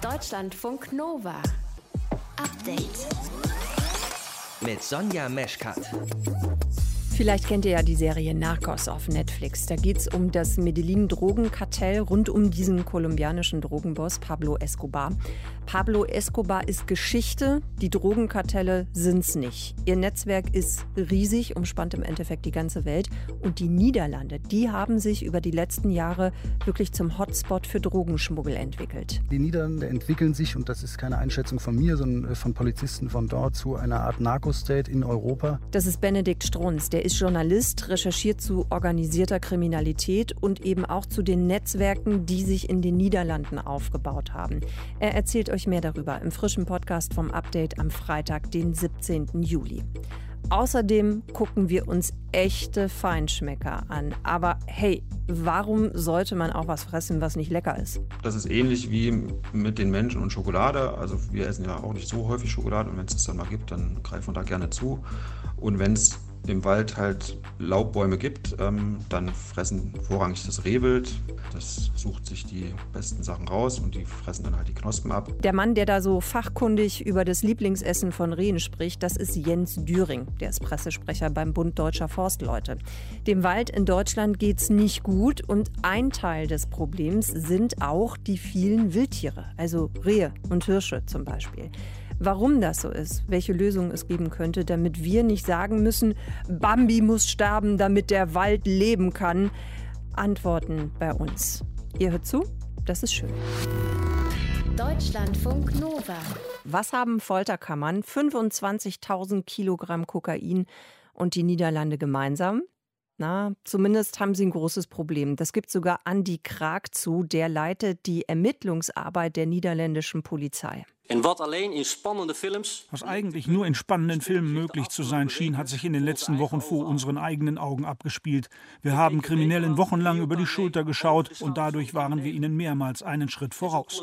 Deutschlandfunk Nova. Update. Mit Sonja Meschkat. Vielleicht kennt ihr ja die Serie Narcos auf Netflix. Da geht es um das Medellin-Drogenkartell rund um diesen kolumbianischen Drogenboss Pablo Escobar. Pablo Escobar ist Geschichte, die Drogenkartelle sind's nicht. Ihr Netzwerk ist riesig, umspannt im Endeffekt die ganze Welt. Und die Niederlande, die haben sich über die letzten Jahre wirklich zum Hotspot für Drogenschmuggel entwickelt. Die Niederlande entwickeln sich, und das ist keine Einschätzung von mir, sondern von Polizisten von dort, zu einer Art Narco-State in Europa. Das ist Benedikt Strunz, der ist Journalist, recherchiert zu organisierter Kriminalität und eben auch zu den Netzwerken, die sich in den Niederlanden aufgebaut haben. Er erzählt euch mehr darüber im frischen Podcast vom Update am Freitag, den 17. Juli. Außerdem gucken wir uns echte Feinschmecker an. Aber hey, warum sollte man auch was fressen, was nicht lecker ist? Das ist ähnlich wie mit den Menschen und Schokolade. Also wir essen ja auch nicht so häufig Schokolade und wenn es das dann mal gibt, dann greifen wir da gerne zu. Und wenn es im Wald halt Laubbäume gibt, dann fressen vorrangig das Rehwild. Das sucht sich die besten Sachen raus und die fressen dann halt die Knospen ab. Der Mann, der da so fachkundig über das Lieblingsessen von Rehen spricht, das ist Jens Düring. Der ist Pressesprecher beim Bund Deutscher Forstleute. Dem Wald in Deutschland geht's nicht gut und ein Teil des Problems sind auch die vielen Wildtiere, also Rehe und Hirsche zum Beispiel. Warum das so ist, welche Lösungen es geben könnte, damit wir nicht sagen müssen, Bambi muss sterben, damit der Wald leben kann. Antworten bei uns. Ihr hört zu? Das ist schön. Deutschlandfunk Nova. Was haben Folterkammern, 25.000 Kilogramm Kokain und die Niederlande gemeinsam? Na, zumindest haben sie ein großes Problem. Das gibt sogar Andi Kraak zu, der leitet die Ermittlungsarbeit der niederländischen Polizei. Was eigentlich nur in spannenden Filmen möglich zu sein schien, hat sich in den letzten Wochen vor unseren eigenen Augen abgespielt. Wir haben Kriminellen wochenlang über die Schulter geschaut und dadurch waren wir ihnen mehrmals einen Schritt voraus.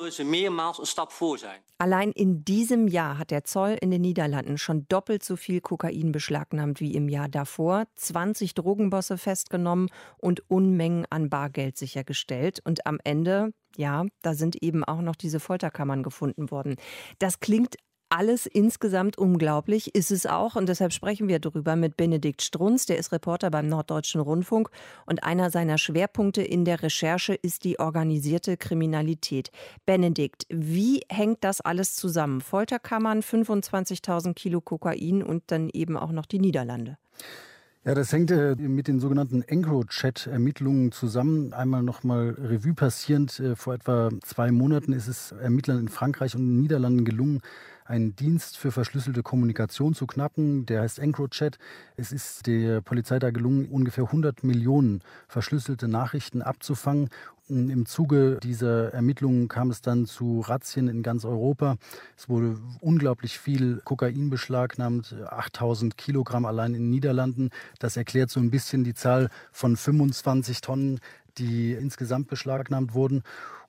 Allein in diesem Jahr hat der Zoll in den Niederlanden schon doppelt so viel Kokain beschlagnahmt wie im Jahr davor, 20 Drogenbosse festgenommen und Unmengen an Bargeld sichergestellt. Und am Ende, ja, da sind eben auch noch diese Folterkammern gefunden worden. Das klingt alles insgesamt unglaublich, ist es auch. Und deshalb sprechen wir darüber mit Benedikt Strunz, der ist Reporter beim Norddeutschen Rundfunk. Und einer seiner Schwerpunkte in der Recherche ist die organisierte Kriminalität. Benedikt, wie hängt das alles zusammen? Folterkammern, 25.000 Kilo Kokain und dann eben auch noch die Niederlande. Ja, das hängt mit den sogenannten EncroChat-Ermittlungen zusammen. Einmal nochmal Revue passierend. Vor etwa 2 Monaten ist es Ermittlern in Frankreich und in den Niederlanden gelungen, einen Dienst für verschlüsselte Kommunikation zu knacken. Der heißt EncroChat. Es ist der Polizei da gelungen, ungefähr 100 Millionen verschlüsselte Nachrichten abzufangen. Im Zuge dieser Ermittlungen kam es dann zu Razzien in ganz Europa. Es wurde unglaublich viel Kokain beschlagnahmt, 8.000 Kilogramm allein in den Niederlanden. Das erklärt so ein bisschen die Zahl von 25 Tonnen, die insgesamt beschlagnahmt wurden.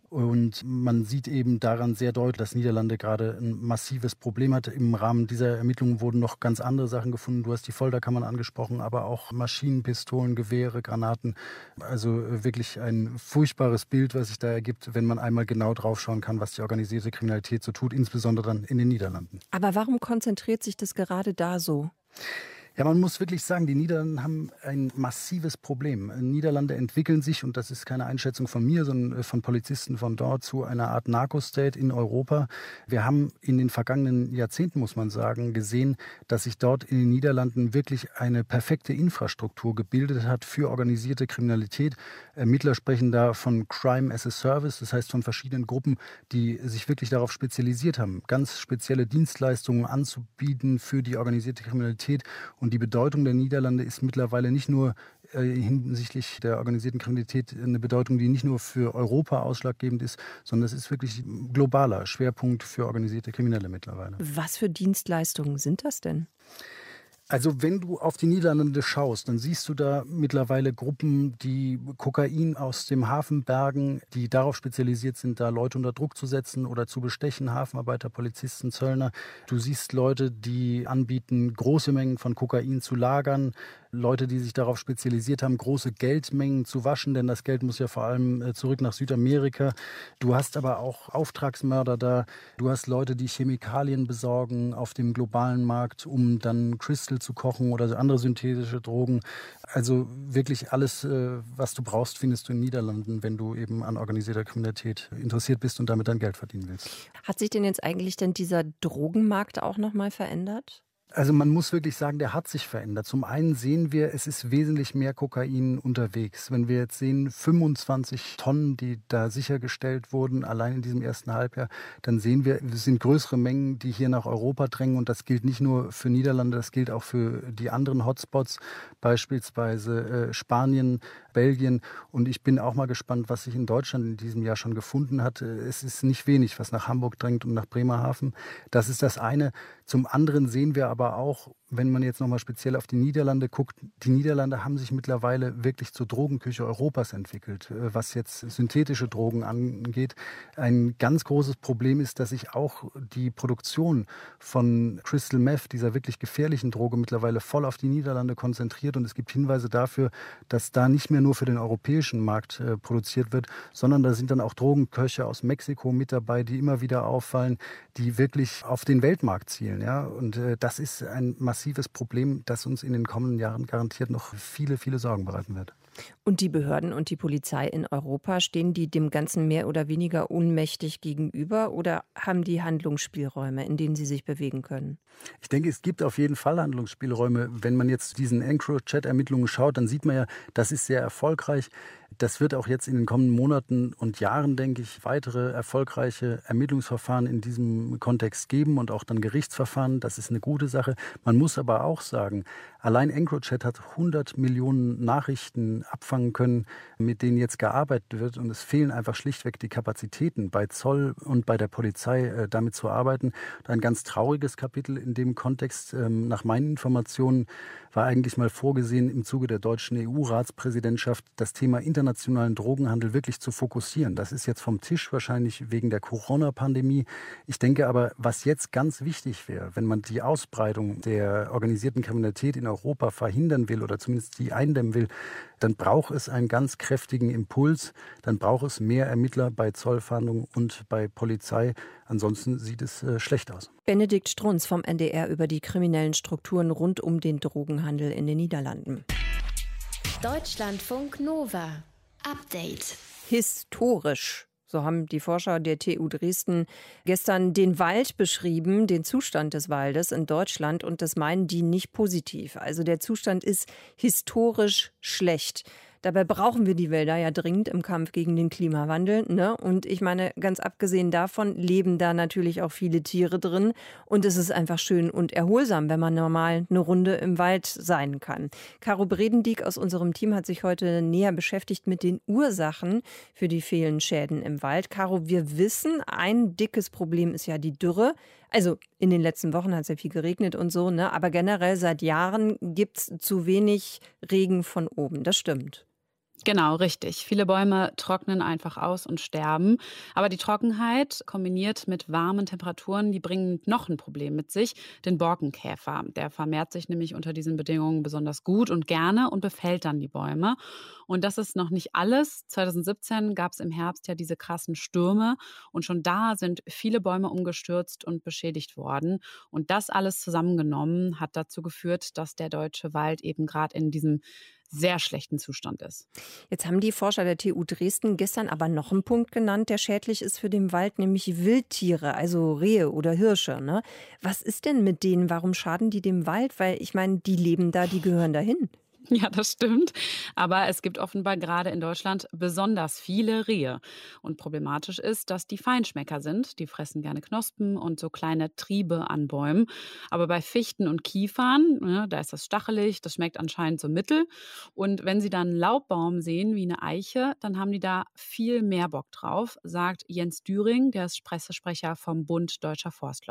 Und man sieht eben daran sehr deutlich, dass Niederlande gerade ein massives Problem hat. Im Rahmen dieser Ermittlungen wurden noch ganz andere Sachen gefunden. Du hast die Folterkammern angesprochen, aber auch Maschinenpistolen, Gewehre, Granaten. Also wirklich ein furchtbares Bild, was sich da ergibt, wenn man einmal genau draufschauen kann, was die organisierte Kriminalität so tut, insbesondere dann in den Niederlanden. Aber warum konzentriert sich das gerade da so? Ja, man muss wirklich sagen, die Niederlande haben ein massives Problem. Niederlande entwickeln sich, und das ist keine Einschätzung von mir, sondern von Polizisten von dort, zu einer Art Narco-State in Europa. Wir haben in den vergangenen Jahrzehnten, muss man sagen, gesehen, dass sich dort in den Niederlanden wirklich eine perfekte Infrastruktur gebildet hat für organisierte Kriminalität. Ermittler sprechen da von Crime as a Service, das heißt von verschiedenen Gruppen, die sich wirklich darauf spezialisiert haben, ganz spezielle Dienstleistungen anzubieten für die organisierte Kriminalität. Und die Bedeutung der Niederlande ist mittlerweile nicht nur hinsichtlich der organisierten Kriminalität eine Bedeutung, die nicht nur für Europa ausschlaggebend ist, sondern es ist wirklich ein globaler Schwerpunkt für organisierte Kriminelle mittlerweile. Was für Dienstleistungen sind das denn? Also wenn du auf die Niederlande schaust, dann siehst du da mittlerweile Gruppen, die Kokain aus dem Hafen bergen, die darauf spezialisiert sind, da Leute unter Druck zu setzen oder zu bestechen, Hafenarbeiter, Polizisten, Zöllner. Du siehst Leute, die anbieten, große Mengen von Kokain zu lagern, Leute, die sich darauf spezialisiert haben, große Geldmengen zu waschen, denn das Geld muss ja vor allem zurück nach Südamerika. Du hast aber auch Auftragsmörder da. Du hast Leute, die Chemikalien besorgen auf dem globalen Markt, um dann Crystal zu kochen oder andere synthetische Drogen. Also wirklich alles, was du brauchst, findest du in den Niederlanden, wenn du eben an organisierter Kriminalität interessiert bist und damit dein Geld verdienen willst. Hat sich denn jetzt eigentlich dieser Drogenmarkt auch nochmal verändert? Also man muss wirklich sagen, der hat sich verändert. Zum einen sehen wir, es ist wesentlich mehr Kokain unterwegs. Wenn wir jetzt sehen, 25 Tonnen, die da sichergestellt wurden, allein in diesem ersten Halbjahr, dann sehen wir, es sind größere Mengen, die hier nach Europa drängen. Und das gilt nicht nur für Niederlande, das gilt auch für die anderen Hotspots, beispielsweise Spanien, Belgien. Und ich bin auch mal gespannt, was sich in Deutschland in diesem Jahr schon gefunden hat. Es ist nicht wenig, was nach Hamburg drängt und nach Bremerhaven. Das ist das eine. Zum anderen sehen wir aber auch, wenn man jetzt nochmal speziell auf die Niederlande guckt, die Niederlande haben sich mittlerweile wirklich zur Drogenküche Europas entwickelt, was jetzt synthetische Drogen angeht. Ein ganz großes Problem ist, dass sich auch die Produktion von Crystal Meth, dieser wirklich gefährlichen Droge, mittlerweile voll auf die Niederlande konzentriert. Und es gibt Hinweise dafür, dass da nicht mehr nur für den europäischen Markt produziert wird, sondern da sind dann auch Drogenköche aus Mexiko mit dabei, die immer wieder auffallen, die wirklich auf den Weltmarkt zielen. Ja? Und das ist ein massives Problem, das uns in den kommenden Jahren garantiert noch viele, viele Sorgen bereiten wird. Und die Behörden und die Polizei in Europa, stehen die dem Ganzen mehr oder weniger ohnmächtig gegenüber oder haben die Handlungsspielräume, in denen sie sich bewegen können? Ich denke, es gibt auf jeden Fall Handlungsspielräume. Wenn man jetzt diesen EncroChat-Ermittlungen schaut, dann sieht man ja, das ist sehr erfolgreich. Das wird auch jetzt in den kommenden Monaten und Jahren, denke ich, weitere erfolgreiche Ermittlungsverfahren in diesem Kontext geben und auch dann Gerichtsverfahren. Das ist eine gute Sache. Man muss aber auch sagen, allein EncroChat hat 100 Millionen Nachrichten abfangen können, mit denen jetzt gearbeitet wird. Und es fehlen einfach schlichtweg die Kapazitäten bei Zoll und bei der Polizei, damit zu arbeiten. Ein ganz trauriges Kapitel in dem Kontext, nach meinen Informationen, war eigentlich mal vorgesehen, im Zuge der deutschen EU-Ratspräsidentschaft das Thema internationalen Drogenhandel wirklich zu fokussieren. Das ist jetzt vom Tisch, wahrscheinlich wegen der Corona-Pandemie. Ich denke aber, was jetzt ganz wichtig wäre, wenn man die Ausbreitung der organisierten Kriminalität in Europa verhindern will oder zumindest die eindämmen will, dann braucht es einen ganz kräftigen Impuls. Dann braucht es mehr Ermittler bei Zollfahndung und bei Polizei. Ansonsten sieht es schlecht aus. Benedikt Strunz vom NDR über die kriminellen Strukturen rund um den Drogenhandel in den Niederlanden. Deutschlandfunk Nova. Update. Historisch. So haben die Forscher der TU Dresden gestern den Wald beschrieben, den Zustand des Waldes in Deutschland. Und das meinen die nicht positiv. Also der Zustand ist historisch schlecht. Dabei brauchen wir die Wälder ja dringend im Kampf gegen den Klimawandel, ne? Und ich meine, ganz abgesehen davon leben da natürlich auch viele Tiere drin. Und es ist einfach schön und erholsam, wenn man normal eine Runde im Wald sein kann. Caro Bredendieck aus unserem Team hat sich heute näher beschäftigt mit den Ursachen für die vielen Schäden im Wald. Caro, wir wissen, ein dickes Problem ist ja die Dürre. Also in den letzten Wochen hat es ja viel geregnet und so, ne? Aber generell seit Jahren gibt es zu wenig Regen von oben. Das stimmt. Genau, richtig. Viele Bäume trocknen einfach aus und sterben. Aber die Trockenheit kombiniert mit warmen Temperaturen, die bringen noch ein Problem mit sich, den Borkenkäfer. Der vermehrt sich nämlich unter diesen Bedingungen besonders gut und gerne und befällt dann die Bäume. Und das ist noch nicht alles. 2017 gab es im Herbst ja diese krassen Stürme und schon da sind viele Bäume umgestürzt und beschädigt worden. Und das alles zusammengenommen hat dazu geführt, dass der deutsche Wald eben gerade in diesem sehr schlechten Zustand ist. Jetzt haben die Forscher der TU Dresden gestern aber noch einen Punkt genannt, der schädlich ist für den Wald, nämlich Wildtiere, also Rehe oder Hirsche. Ne? Was ist denn mit denen? Warum schaden die dem Wald? Weil ich meine, die leben da, die gehören dahin. Ja, das stimmt. Aber es gibt offenbar gerade in Deutschland besonders viele Rehe. Und problematisch ist, dass die Feinschmecker sind. Die fressen gerne Knospen und so kleine Triebe an Bäumen. Aber bei Fichten und Kiefern, ne, da ist das stachelig, das schmeckt anscheinend so mittel. Und wenn sie dann einen Laubbaum sehen, wie eine Eiche, dann haben die da viel mehr Bock drauf, sagt Jens Düring, der ist Pressesprecher vom Bund Deutscher Forstleute.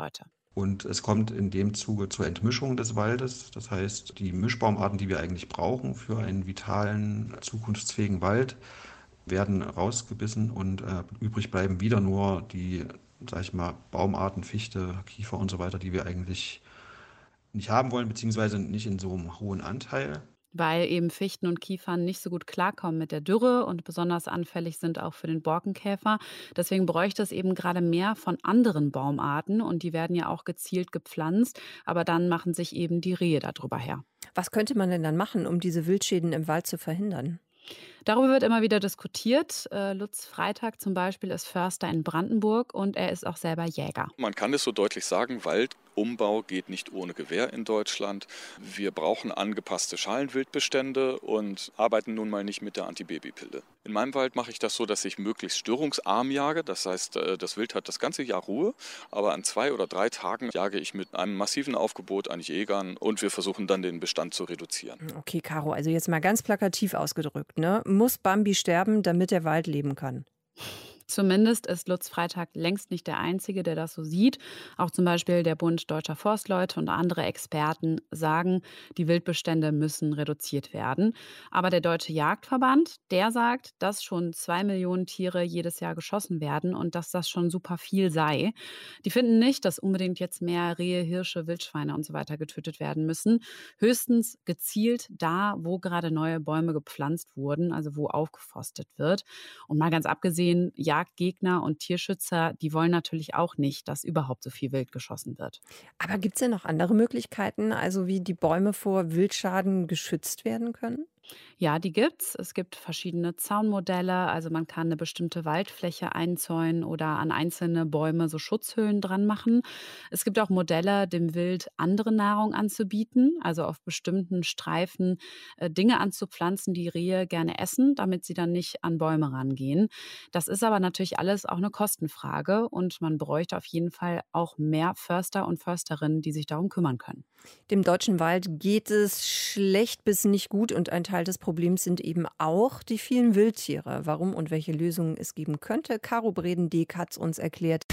Und es kommt in dem Zuge zur Entmischung des Waldes. Das heißt, die Mischbaumarten, die wir eigentlich brauchen für einen vitalen, zukunftsfähigen Wald, werden rausgebissen und übrig bleiben wieder nur die, sag ich mal, Baumarten, Fichte, Kiefer und so weiter, die wir eigentlich nicht haben wollen, beziehungsweise nicht in so einem hohen Anteil. Weil eben Fichten und Kiefern nicht so gut klarkommen mit der Dürre und besonders anfällig sind auch für den Borkenkäfer. Deswegen bräuchte es eben gerade mehr von anderen Baumarten und die werden ja auch gezielt gepflanzt, aber dann machen sich eben die Rehe darüber her. Was könnte man denn dann machen, um diese Wildschäden im Wald zu verhindern? Darüber wird immer wieder diskutiert. Lutz Freitag zum Beispiel ist Förster in Brandenburg und er ist auch selber Jäger. Man kann es so deutlich sagen, Waldumbau geht nicht ohne Gewehr in Deutschland. Wir brauchen angepasste Schalenwildbestände und arbeiten nun mal nicht mit der Antibabypille. In meinem Wald mache ich das so, dass ich möglichst störungsarm jage. Das heißt, das Wild hat das ganze Jahr Ruhe, aber an 2 oder 3 Tagen jage ich mit einem massiven Aufgebot an Jägern und wir versuchen dann den Bestand zu reduzieren. Okay, Caro, also jetzt mal ganz plakativ ausgedrückt, ne? Muss Bambi sterben, damit der Wald leben kann? Zumindest ist Lutz Freitag längst nicht der Einzige, der das so sieht. Auch zum Beispiel der Bund Deutscher Forstleute und andere Experten sagen, die Wildbestände müssen reduziert werden. Aber der Deutsche Jagdverband, der sagt, dass schon 2 Millionen Tiere jedes Jahr geschossen werden und dass das schon super viel sei. Die finden nicht, dass unbedingt jetzt mehr Rehe, Hirsche, Wildschweine und so weiter getötet werden müssen. Höchstens gezielt da, wo gerade neue Bäume gepflanzt wurden, also wo aufgeforstet wird. Und mal ganz abgesehen, Jagdgegner und Tierschützer, die wollen natürlich auch nicht, dass überhaupt so viel Wild geschossen wird. Aber gibt es denn noch andere Möglichkeiten, also wie die Bäume vor Wildschaden geschützt werden können? Ja, die gibt's. Es gibt verschiedene Zaunmodelle. Also man kann eine bestimmte Waldfläche einzäunen oder an einzelne Bäume so Schutzhöhlen dran machen. Es gibt auch Modelle, dem Wild andere Nahrung anzubieten, also auf bestimmten Streifen Dinge anzupflanzen, die Rehe gerne essen, damit sie dann nicht an Bäume rangehen. Das ist aber natürlich alles auch eine Kostenfrage und man bräuchte auf jeden Fall auch mehr Förster und Försterinnen, die sich darum kümmern können. Dem deutschen Wald geht es schlecht bis nicht gut und ein Teil des Problems sind eben auch die vielen Wildtiere. Warum und welche Lösungen es geben könnte, Caro Bredendiek hat es uns erklärt.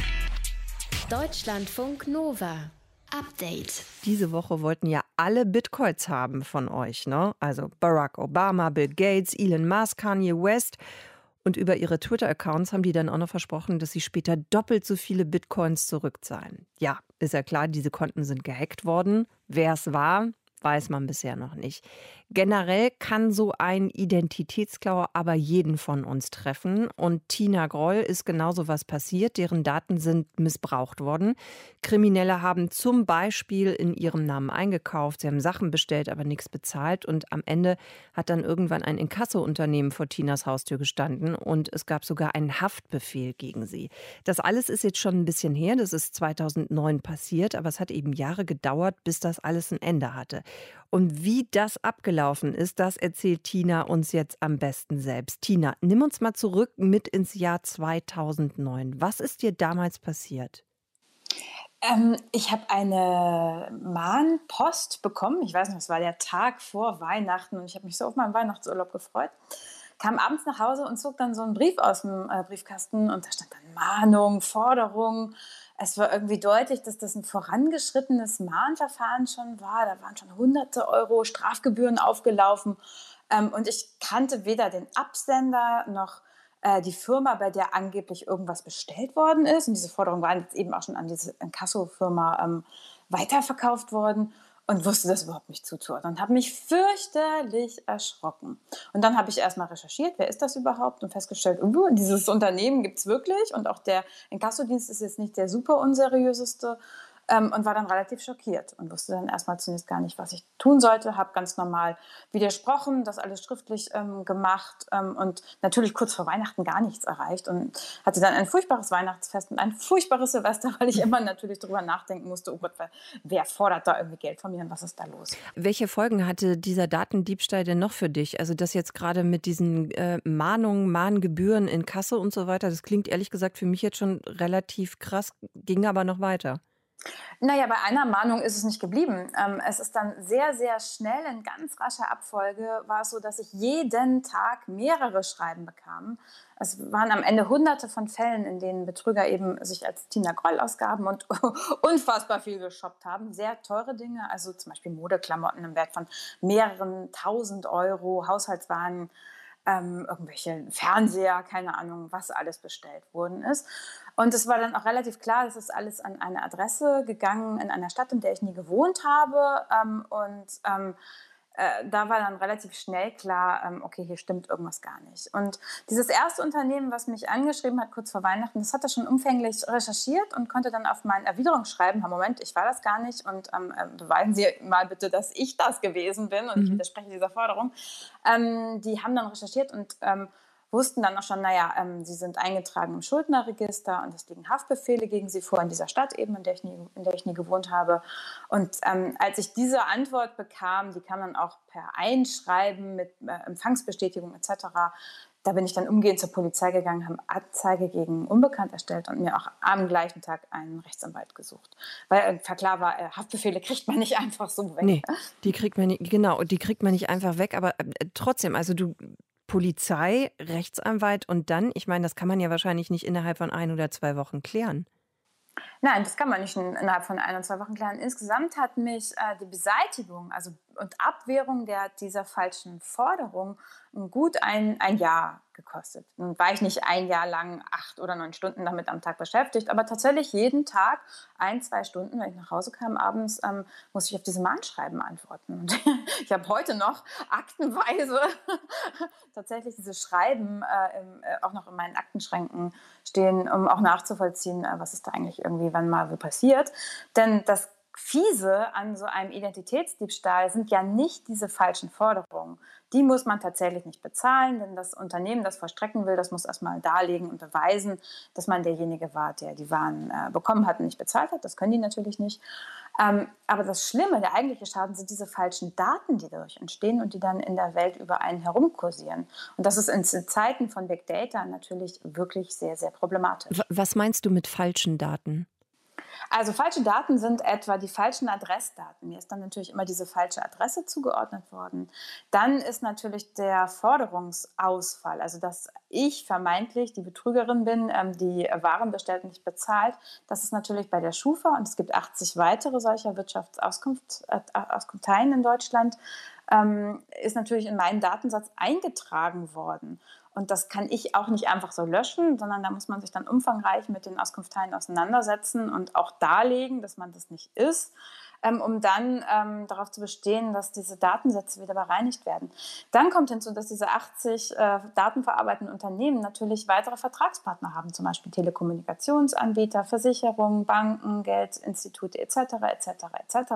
Deutschlandfunk Nova. Update. Diese Woche wollten ja alle Bitcoins haben von euch, ne? Also Barack Obama, Bill Gates, Elon Musk, Kanye West. Und über ihre Twitter-Accounts haben die dann auch noch versprochen, dass sie später doppelt so viele Bitcoins zurückzahlen. Ja, ist ja klar, diese Konten sind gehackt worden. Wer es war, weiß man bisher noch nicht. Generell kann so ein Identitätsklau aber jeden von uns treffen. Und Tina Groll ist genauso was passiert. Deren Daten sind missbraucht worden. Kriminelle haben zum Beispiel in ihrem Namen eingekauft. Sie haben Sachen bestellt, aber nichts bezahlt. Und am Ende hat dann irgendwann ein Inkasso-Unternehmen vor Tinas Haustür gestanden. Und es gab sogar einen Haftbefehl gegen sie. Das alles ist jetzt schon ein bisschen her. Das ist 2009 passiert. Aber es hat eben Jahre gedauert, bis das alles ein Ende hatte. Und wie das abgelaufen ist, das erzählt Tina uns jetzt am besten selbst. Tina, nimm uns mal zurück mit ins Jahr 2009. Was ist dir damals passiert? Ich habe eine Mahnpost bekommen. Ich weiß nicht, es war der Tag vor Weihnachten und ich habe mich so auf meinen Weihnachtsurlaub gefreut. Kam abends nach Hause und zog dann so einen Brief aus dem Briefkasten und da stand dann Mahnung, Forderung. Es war irgendwie deutlich, dass das ein vorangeschrittenes Mahnverfahren schon war. Da waren schon hunderte Euro Strafgebühren aufgelaufen. Und ich kannte weder den Absender noch die Firma, bei der angeblich irgendwas bestellt worden ist. Und diese Forderungen waren jetzt eben auch schon an diese Inkasso-Firma weiterverkauft worden. Und wusste das überhaupt nicht zuzuordnen und habe mich fürchterlich erschrocken. Und dann habe ich erstmal recherchiert, wer ist das überhaupt und festgestellt, dieses Unternehmen gibt es wirklich und auch der Inkassodienst ist jetzt nicht der super unseriöseste und war dann relativ schockiert und wusste dann erstmal zunächst gar nicht, was ich tun sollte, habe ganz normal widersprochen, das alles schriftlich gemacht und natürlich kurz vor Weihnachten gar nichts erreicht und hatte dann ein furchtbares Weihnachtsfest und ein furchtbares Silvester, weil ich immer natürlich darüber nachdenken musste, oh Gott, wer fordert da irgendwie Geld von mir und was ist da los? Welche Folgen hatte dieser Datendiebstahl denn noch für dich? Also das jetzt gerade mit diesen Mahnungen, Mahngebühren in Kasse und so weiter, das klingt ehrlich gesagt für mich jetzt schon relativ krass, ging aber noch weiter. Naja, bei einer Mahnung ist es nicht geblieben. Es ist dann sehr, sehr schnell, in ganz rascher Abfolge, war es so, dass ich jeden Tag mehrere Schreiben bekam. Es waren am Ende Hunderte von Fällen, in denen Betrüger eben sich als Tina Groll ausgaben und unfassbar viel geshoppt haben. Sehr teure Dinge, also zum Beispiel Modeklamotten im Wert von mehreren 1.000 €, Haushaltswaren, irgendwelche Fernseher, keine Ahnung, was alles bestellt worden ist. Und es war dann auch relativ klar, das ist alles an eine Adresse gegangen in einer Stadt, in der ich nie gewohnt habe. Da war dann relativ schnell klar, okay, hier stimmt irgendwas gar nicht. Und dieses erste Unternehmen, was mich angeschrieben hat, kurz vor Weihnachten, das hat das schon umfänglich recherchiert und konnte dann auf mein Erwiderungsschreiben, Moment, ich war das gar nicht und beweisen Sie mal bitte, dass ich das gewesen bin und ich widerspreche dieser Forderung. Die haben dann recherchiert und wussten dann auch schon, sie sind eingetragen im Schuldnerregister und es liegen Haftbefehle gegen sie vor in dieser Stadt eben, in der ich nie gewohnt habe. Und als ich diese Antwort bekam, die kam dann auch per Einschreiben mit Empfangsbestätigung etc., da bin ich dann umgehend zur Polizei gegangen, haben Anzeige gegen Unbekannt erstellt und mir auch am gleichen Tag einen Rechtsanwalt gesucht. Weil klar war, Haftbefehle kriegt man nicht einfach so weg. Nee, die kriegt man nicht einfach weg, aber trotzdem, also du... Polizei, Rechtsanwalt und dann, ich meine, das kann man ja wahrscheinlich nicht innerhalb von 1 oder 2 Wochen klären. Nein, das kann man nicht innerhalb von 1 oder 2 Wochen klären. Insgesamt hat mich die Beseitigung und Abwehrung dieser falschen Forderung gut ein Jahr gekostet. Nun war ich nicht ein Jahr lang 8 oder 9 Stunden damit am Tag beschäftigt, aber tatsächlich jeden Tag 1, 2 Stunden, wenn ich nach Hause kam abends, musste ich auf diese Mahnschreiben antworten. Und ich habe heute noch aktenweise tatsächlich diese Schreiben auch noch in meinen Aktenschränken stehen, um auch nachzuvollziehen, was ist da eigentlich irgendwie wann mal so passiert. Denn das Fiese an so einem Identitätsdiebstahl sind ja nicht diese falschen Forderungen. Die muss man tatsächlich nicht bezahlen, denn das Unternehmen, das vollstrecken will, das muss erstmal darlegen und beweisen, dass man derjenige war, der die Waren bekommen hat und nicht bezahlt hat. Das können die natürlich nicht. Aber das Schlimme, der eigentliche Schaden, sind diese falschen Daten, die dadurch entstehen und die dann in der Welt über einen herumkursieren. Und das ist in Zeiten von Big Data natürlich wirklich sehr, sehr problematisch. Was meinst du mit falschen Daten? Also falsche Daten sind etwa die falschen Adressdaten. Mir ist dann natürlich immer diese falsche Adresse zugeordnet worden. Dann ist natürlich der Forderungsausfall, also dass ich vermeintlich die Betrügerin bin, die Waren bestellt und nicht bezahlt. Das ist natürlich bei der Schufa und es gibt 80 weitere solcher Wirtschaftsauskunfteien in Deutschland, ist natürlich in meinen Datensatz eingetragen worden. Und das kann ich auch nicht einfach so löschen, sondern da muss man sich dann umfangreich mit den Auskunfteien auseinandersetzen und auch darlegen, dass man das nicht ist, um dann darauf zu bestehen, dass diese Datensätze wieder bereinigt werden. Dann kommt hinzu, dass diese 80 datenverarbeitenden Unternehmen natürlich weitere Vertragspartner haben, zum Beispiel Telekommunikationsanbieter, Versicherungen, Banken, Geldinstitute etc. etc. etc.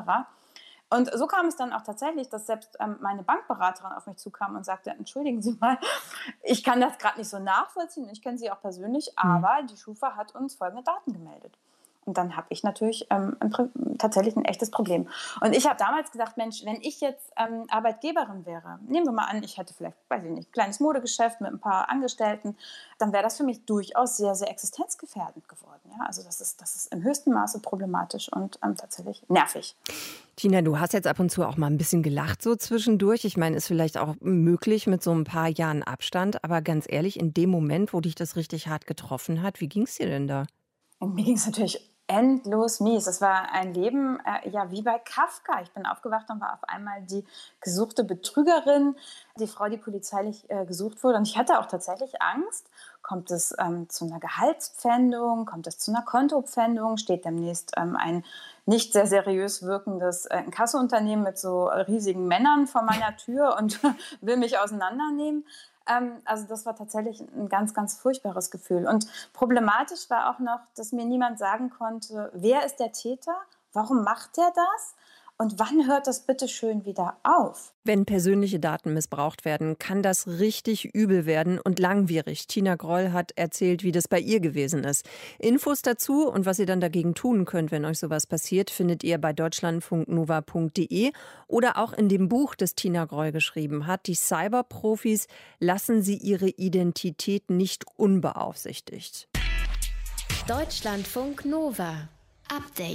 Und so kam es dann auch tatsächlich, dass selbst meine Bankberaterin auf mich zukam und sagte, entschuldigen Sie mal, ich kann das gerade nicht so nachvollziehen, ich kenne Sie auch persönlich, aber die Schufa hat uns folgende Daten gemeldet. Und dann habe ich natürlich tatsächlich ein echtes Problem. Und ich habe damals gesagt, Mensch, wenn ich jetzt Arbeitgeberin wäre, nehmen wir mal an, ich hätte vielleicht, weiß ich nicht, ein kleines Modegeschäft mit ein paar Angestellten, dann wäre das für mich durchaus sehr, sehr existenzgefährdend geworden. Ja? Also das ist im höchsten Maße problematisch und tatsächlich nervig. Tina, du hast jetzt ab und zu auch mal ein bisschen gelacht so zwischendurch. Ich meine, ist vielleicht auch möglich mit so ein paar Jahren Abstand. Aber ganz ehrlich, in dem Moment, wo dich das richtig hart getroffen hat, wie ging es dir denn da? Und mir ging es natürlich endlos mies. Es war ein Leben, wie bei Kafka. Ich bin aufgewacht und war auf einmal die gesuchte Betrügerin, die Frau, die polizeilich gesucht wurde. Und ich hatte auch tatsächlich Angst. Kommt es zu einer Gehaltspfändung? Kommt es zu einer Kontopfändung? Steht demnächst ein nicht sehr seriös wirkendes Inkassounternehmen mit so riesigen Männern vor meiner Tür und will mich auseinandernehmen? Also das war tatsächlich ein ganz, ganz furchtbares Gefühl. Und problematisch war auch noch, dass mir niemand sagen konnte, wer ist der Täter, warum macht er das und wann hört das bitte schön wieder auf? Wenn persönliche Daten missbraucht werden, kann das richtig übel werden und langwierig. Tina Groll hat erzählt, wie das bei ihr gewesen ist. Infos dazu und was ihr dann dagegen tun könnt, wenn euch sowas passiert, findet ihr bei deutschlandfunknova.de oder auch in dem Buch, das Tina Groll geschrieben hat. Die Cyberprofis lassen sie ihre Identität nicht unbeaufsichtigt. Deutschlandfunk Nova. Update.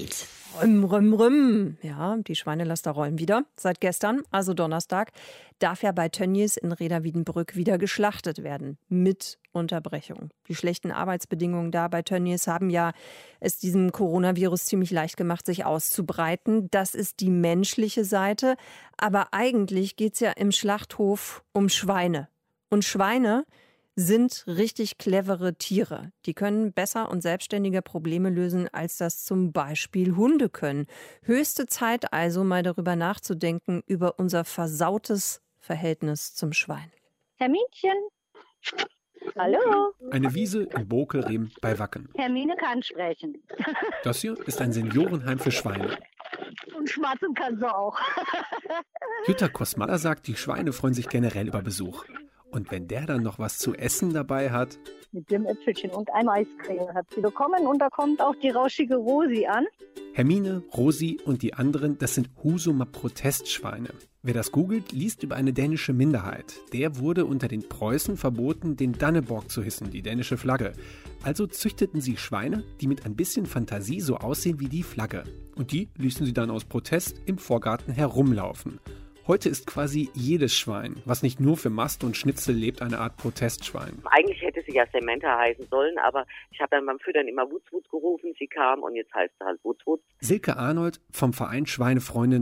Rüm, rüm, rüm. Ja, die Schweinelaster rollen wieder. Seit gestern, also Donnerstag, darf ja bei Tönnies in Reda-Wiedenbrück wieder geschlachtet werden. Mit Unterbrechung. Die schlechten Arbeitsbedingungen da bei Tönnies haben ja es diesem Coronavirus ziemlich leicht gemacht, sich auszubreiten. Das ist die menschliche Seite. Aber eigentlich geht es ja im Schlachthof um Schweine. Und Schweine sind richtig clevere Tiere. Die können besser und selbstständiger Probleme lösen, als das zum Beispiel Hunde können. Höchste Zeit also, mal darüber nachzudenken, über unser versautes Verhältnis zum Schwein. Herminchen. Hallo. Eine Wiese in Bokelrehm bei Wacken. Hermine kann sprechen. Das hier ist ein Seniorenheim für Schweine. Und schmatzen kann sie auch. Jutta Kosmala sagt, die Schweine freuen sich generell über Besuch. Und wenn der dann noch was zu essen dabei hat? Mit dem Äpfelchen und einem Eiscreme hat sie bekommen. Und da kommt auch die rauschige Rosi an. Hermine, Rosi und die anderen, das sind Husuma-Protestschweine. Wer das googelt, liest über eine dänische Minderheit. Der wurde unter den Preußen verboten, den Dannebrog zu hissen, die dänische Flagge. Also züchteten sie Schweine, die mit ein bisschen Fantasie so aussehen wie die Flagge. Und die ließen sie dann aus Protest im Vorgarten herumlaufen. Heute ist quasi jedes Schwein, was nicht nur für Mast und Schnitzel lebt, eine Art Protestschwein. Eigentlich hätte sie ja Samantha heißen sollen, aber ich habe dann beim Füttern immer Wutz Wutz gerufen. Sie kam und jetzt heißt sie halt Wutz Wutz. Silke Arnold vom Verein Schweinefreunde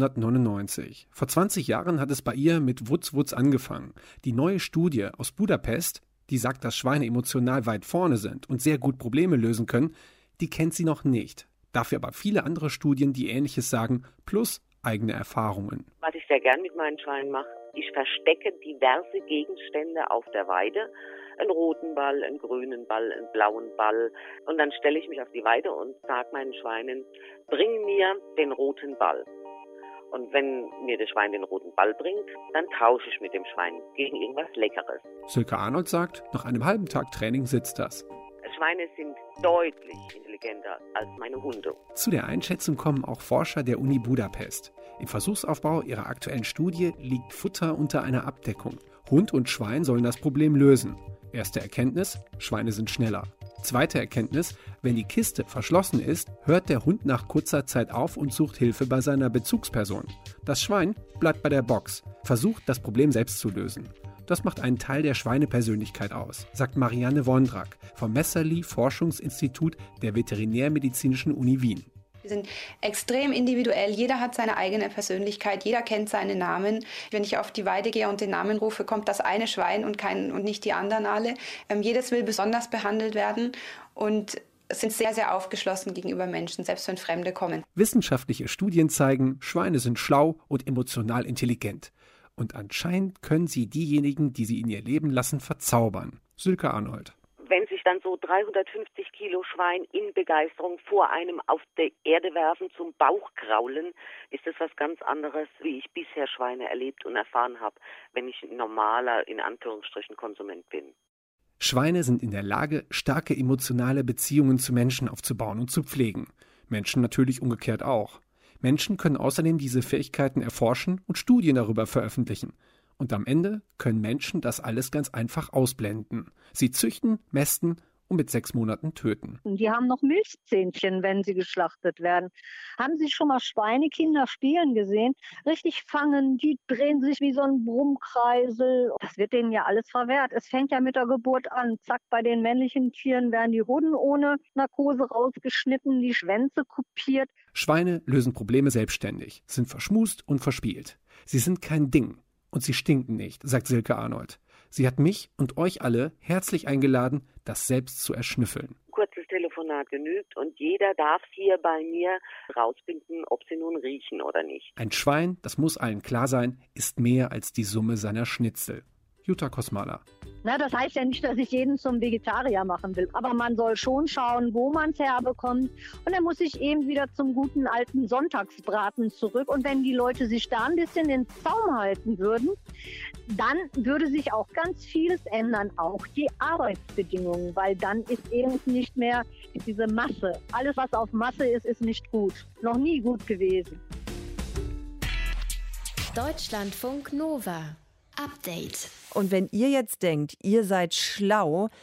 1999. Vor 20 Jahren hat es bei ihr mit Wutz Wutz angefangen. Die neue Studie aus Budapest, die sagt, dass Schweine emotional weit vorne sind und sehr gut Probleme lösen können, die kennt sie noch nicht. Dafür aber viele andere Studien, die Ähnliches sagen, plus eigene Erfahrungen. Was ich sehr gern mit meinen Schweinen mache, ich verstecke diverse Gegenstände auf der Weide. Einen roten Ball, einen grünen Ball, einen blauen Ball. Und dann stelle ich mich auf die Weide und sage meinen Schweinen, bring mir den roten Ball. Und wenn mir das Schwein den roten Ball bringt, dann tausche ich mit dem Schwein gegen irgendwas Leckeres. Silke Arnold sagt, nach einem halben Tag Training sitzt das. Schweine sind deutlich intelligenter als meine Hunde. Zu der Einschätzung kommen auch Forscher der Uni Budapest. Im Versuchsaufbau ihrer aktuellen Studie liegt Futter unter einer Abdeckung. Hund und Schwein sollen das Problem lösen. Erste Erkenntnis: Schweine sind schneller. Zweite Erkenntnis: Wenn die Kiste verschlossen ist, hört der Hund nach kurzer Zeit auf und sucht Hilfe bei seiner Bezugsperson. Das Schwein bleibt bei der Box, versucht, das Problem selbst zu lösen. Das macht einen Teil der Schweinepersönlichkeit aus, sagt Marianne Wondrak vom Messerli-Forschungsinstitut der Veterinärmedizinischen Uni Wien. Wir sind extrem individuell, jeder hat seine eigene Persönlichkeit, jeder kennt seinen Namen. Wenn ich auf die Weide gehe und den Namen rufe, kommt das eine Schwein und nicht die anderen alle. Jedes will besonders behandelt werden und sind sehr, sehr aufgeschlossen gegenüber Menschen, selbst wenn Fremde kommen. Wissenschaftliche Studien zeigen, Schweine sind schlau und emotional intelligent. Und anscheinend können sie diejenigen, die sie in ihr Leben lassen, verzaubern. Silke Arnold. Wenn sich dann so 350 Kilo Schwein in Begeisterung vor einem auf der Erde werfen, zum Bauch kraulen, ist das was ganz anderes, wie ich bisher Schweine erlebt und erfahren habe, wenn ich ein normaler, in Anführungsstrichen, Konsument bin. Schweine sind in der Lage, starke emotionale Beziehungen zu Menschen aufzubauen und zu pflegen. Menschen natürlich umgekehrt auch. Menschen können außerdem diese Fähigkeiten erforschen und Studien darüber veröffentlichen. Und am Ende können Menschen das alles ganz einfach ausblenden. Sie züchten, mästen und mit 6 Monaten töten. Die haben noch Milchzähnchen, wenn sie geschlachtet werden. Haben Sie schon mal Schweinekinder spielen gesehen? Richtig fangen, die drehen sich wie so ein Brummkreisel. Das wird denen ja alles verwehrt. Es fängt ja mit der Geburt an. Zack, bei den männlichen Tieren werden die Hoden ohne Narkose rausgeschnitten, die Schwänze kopiert. Schweine lösen Probleme selbstständig, sind verschmust und verspielt. Sie sind kein Ding und sie stinken nicht, sagt Silke Arnold. Sie hat mich und euch alle herzlich eingeladen, das selbst zu erschnüffeln. Kurzes Telefonat genügt und jeder darf hier bei mir rausfinden, ob sie nun riechen oder nicht. Ein Schwein, das muss allen klar sein, ist mehr als die Summe seiner Schnitzel. Jutta Kosmala. Na, das heißt ja nicht, dass ich jeden zum Vegetarier machen will, aber man soll schon schauen, wo man es herbekommt. Und dann muss ich eben wieder zum guten alten Sonntagsbraten zurück. Und wenn die Leute sich da ein bisschen den Zaum halten würden, dann würde sich auch ganz vieles ändern, auch die Arbeitsbedingungen, weil dann ist eben nicht mehr diese Masse. Alles, was auf Masse ist, ist nicht gut. Noch nie gut gewesen. Deutschlandfunk Nova. Update. Und wenn ihr jetzt denkt, ihr seid schlau,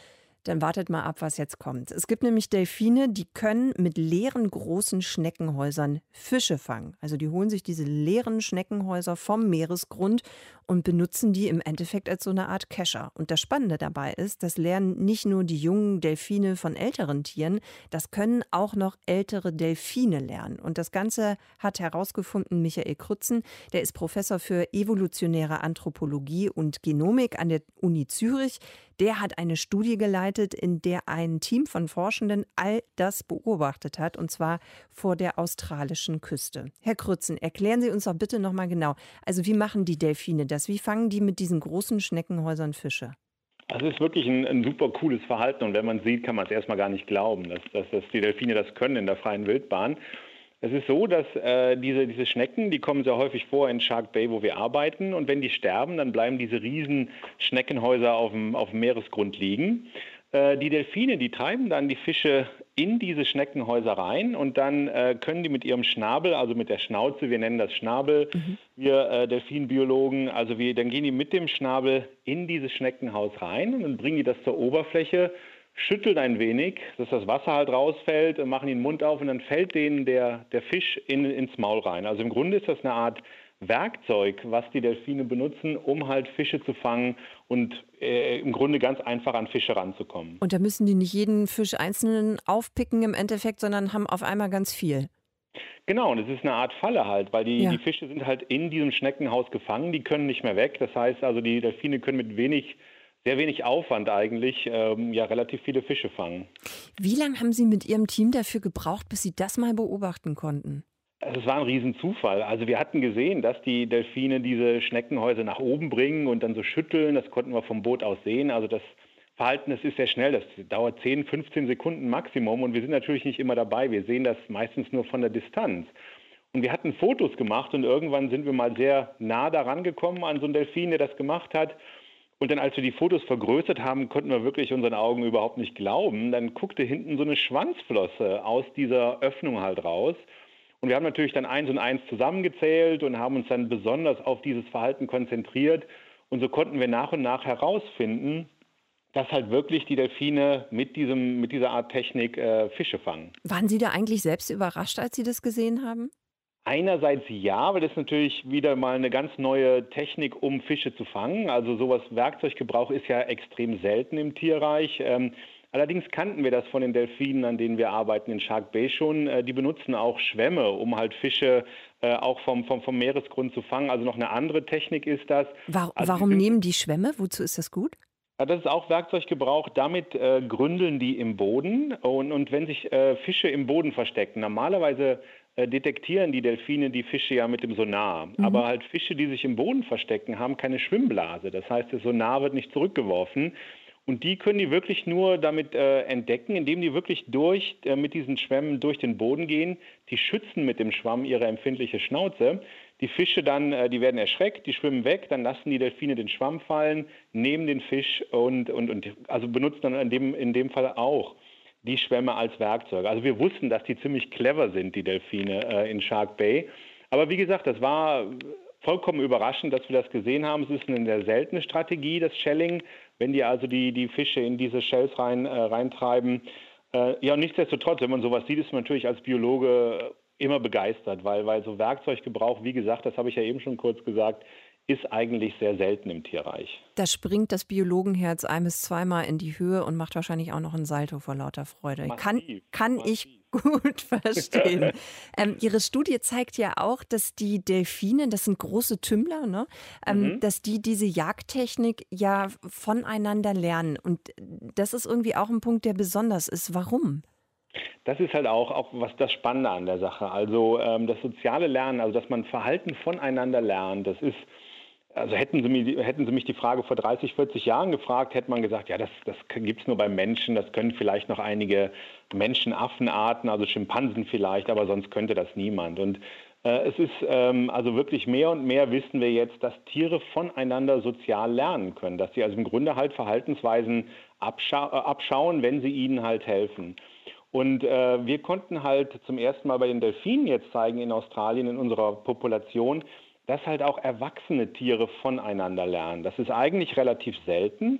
Dann wartet mal ab, was jetzt kommt. Es gibt nämlich Delfine, die können mit leeren großen Schneckenhäusern Fische fangen. Also die holen sich diese leeren Schneckenhäuser vom Meeresgrund und benutzen die im Endeffekt als so eine Art Kescher. Und das Spannende dabei ist, das lernen nicht nur die jungen Delfine von älteren Tieren, das können auch noch ältere Delfine lernen. Und das Ganze hat herausgefunden Michael Krützen, der ist Professor für evolutionäre Anthropologie und Genomik an der Uni Zürich. Der hat eine Studie geleitet, in der ein Team von Forschenden all das beobachtet hat, und zwar vor der australischen Küste. Herr Krützen, erklären Sie uns doch bitte noch mal genau, also wie machen die Delfine das? Wie fangen die mit diesen großen Schneckenhäusern Fische? Also es ist wirklich ein super cooles Verhalten, und wenn man sieht, kann man es erstmal gar nicht glauben, dass die Delfine das können in der freien Wildbahn. Es ist so, dass diese Schnecken, die kommen sehr häufig vor in Shark Bay, wo wir arbeiten. Und wenn die sterben, dann bleiben diese riesen Schneckenhäuser auf dem Meeresgrund liegen. Die Delfine, die treiben dann die Fische in diese Schneckenhäuser rein, und dann können die mit ihrem Schnabel, also mit der Schnauze, wir nennen das Schnabel, wir Delfinbiologen, dann gehen die mit dem Schnabel in dieses Schneckenhaus rein und dann bringen die das zur Oberfläche, schüttelt ein wenig, dass das Wasser halt rausfällt, und machen den Mund auf, und dann fällt denen der Fisch ins Maul rein. Also im Grunde ist das eine Art Werkzeug, was die Delfine benutzen, um halt Fische zu fangen und im Grunde ganz einfach an Fische ranzukommen. Und da müssen die nicht jeden Fisch einzeln aufpicken im Endeffekt, sondern haben auf einmal ganz viel. Genau, und es ist eine Art Falle halt, weil die Fische sind halt in diesem Schneckenhaus gefangen, die können nicht mehr weg. Das heißt also, die Delfine können mit sehr wenig Aufwand eigentlich relativ viele Fische fangen. Wie lange haben Sie mit Ihrem Team dafür gebraucht, bis Sie das mal beobachten konnten? Also es war ein Riesenzufall. Also wir hatten gesehen, dass die Delfine diese Schneckenhäuser nach oben bringen und dann so schütteln. Das konnten wir vom Boot aus sehen. Also das Verhalten, das ist sehr schnell. Das dauert 10, 15 Sekunden Maximum. Und wir sind natürlich nicht immer dabei. Wir sehen das meistens nur von der Distanz. Und wir hatten Fotos gemacht, und irgendwann sind wir mal sehr nah daran gekommen an so einen Delfin, der das gemacht hat. Und dann, als wir die Fotos vergrößert haben, konnten wir wirklich unseren Augen überhaupt nicht glauben. Dann guckte hinten so eine Schwanzflosse aus dieser Öffnung halt raus. Und wir haben natürlich dann 1 und 1 zusammengezählt und haben uns dann besonders auf dieses Verhalten konzentriert. Und so konnten wir nach und nach herausfinden, dass halt wirklich die Delfine mit dieser Art Technik Fische fangen. Waren Sie da eigentlich selbst überrascht, als Sie das gesehen haben? Einerseits ja, weil das natürlich wieder mal eine ganz neue Technik, um Fische zu fangen. Also sowas Werkzeuggebrauch ist ja extrem selten im Tierreich. Allerdings kannten wir das von den Delfinen, an denen wir arbeiten in Shark Bay schon. Die benutzen auch Schwämme, um halt Fische auch vom Meeresgrund zu fangen. Also noch eine andere Technik ist das. Warum nehmen die Schwämme? Wozu ist das gut? Das ist auch Werkzeuggebrauch. Damit gründeln die im Boden. Und wenn sich Fische im Boden verstecken, normalerweise detektieren die Delfine die Fische ja mit dem Sonar. Aber halt Fische, die sich im Boden verstecken, haben keine Schwimmblase. Das heißt, das Sonar wird nicht zurückgeworfen. Und die können die wirklich nur damit entdecken, indem die wirklich mit diesen Schwämmen durch den Boden gehen. Die schützen mit dem Schwamm ihre empfindliche Schnauze. Die Fische dann, die werden erschreckt, die schwimmen weg, dann lassen die Delfine den Schwamm fallen, nehmen den Fisch und also benutzen dann in dem Fall auch die Schwämme als Werkzeug. Also wir wussten, dass die ziemlich clever sind, die Delfine in Shark Bay. Aber wie gesagt, das war vollkommen überraschend, dass wir das gesehen haben. Es ist eine sehr seltene Strategie, das Shelling, wenn die also die Fische in diese Shells reintreiben. Und nichtsdestotrotz, wenn man sowas sieht, ist man natürlich als Biologe immer begeistert, weil so Werkzeuggebrauch, wie gesagt, das habe ich ja eben schon kurz gesagt, ist eigentlich sehr selten im Tierreich. Da springt das Biologenherz 1- bis 2-mal in die Höhe und macht wahrscheinlich auch noch ein Salto vor lauter Freude. Massiv. Ich gut verstehen. Ihre Studie zeigt ja auch, dass die Delfine, das sind große Tümmler, ne? Dass die diese Jagdtechnik ja voneinander lernen. Und das ist irgendwie auch ein Punkt, der besonders ist. Warum? Das ist halt auch was das Spannende an der Sache. Also das soziale Lernen, also dass man Verhalten voneinander lernt, das ist, also hätten Sie mich die Frage vor 30, 40 Jahren gefragt, hätte man gesagt, ja, das gibt es nur beim Menschen, das können vielleicht noch einige Menschenaffenarten, also Schimpansen vielleicht, aber sonst könnte das niemand. Und es ist also wirklich mehr und mehr wissen wir jetzt, dass Tiere voneinander sozial lernen können, dass sie also im Grunde halt Verhaltensweisen abschauen, wenn sie ihnen halt helfen. Und wir konnten halt zum ersten Mal bei den Delfinen jetzt zeigen in Australien in unserer Population, dass halt auch erwachsene Tiere voneinander lernen. Das ist eigentlich relativ selten.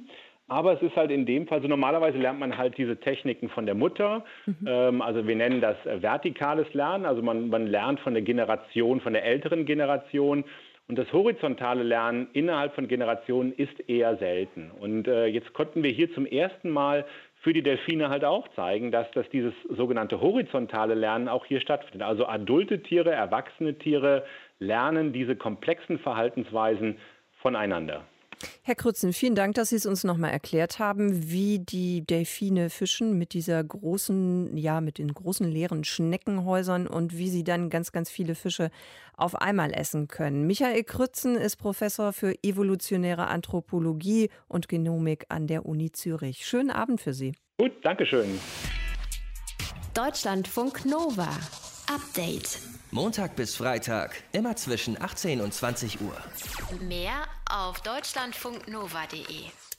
Aber es ist halt in dem Fall, so normalerweise lernt man halt diese Techniken von der Mutter. Also wir nennen das vertikales Lernen. Also man lernt von der Generation, von der älteren Generation. Und das horizontale Lernen innerhalb von Generationen ist eher selten. Und jetzt konnten wir hier zum ersten Mal für die Delfine halt auch zeigen, dass dieses sogenannte horizontale Lernen auch hier stattfindet. Also adulte Tiere, erwachsene Tiere lernen diese komplexen Verhaltensweisen voneinander. Herr Krützen, vielen Dank, dass Sie es uns nochmal erklärt haben, wie die Delfine fischen mit dieser großen, mit den großen leeren Schneckenhäusern und wie sie dann ganz, ganz viele Fische auf einmal essen können. Michael Krützen ist Professor für evolutionäre Anthropologie und Genomik an der Uni Zürich. Schönen Abend für Sie. Gut, danke schön. Deutschlandfunk Nova. Update. Montag bis Freitag, immer zwischen 18 und 20 Uhr. Mehr auf deutschlandfunknova.de.